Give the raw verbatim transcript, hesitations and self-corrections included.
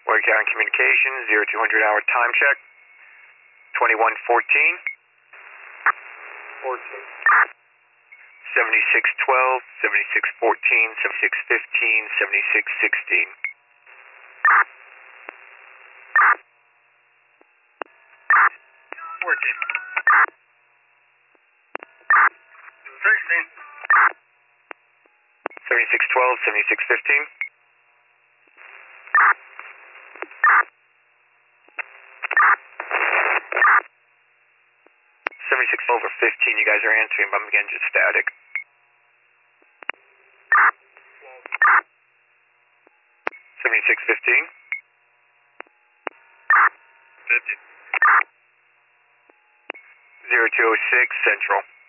Warrior County Communications, zero two hundred hour time check. twenty-one fourteen. fourteen. seventy-six twelve, seventy-six fourteen, seventy-six fifteen, seventy-six sixteen. fourteen. sixteen. seventy-six twelve, seventy-six fifteen. seventy-six twelve or fifteen, you guys are answering, but I'm again just static. seventy-six fifteen. fifty. zero two oh six Central.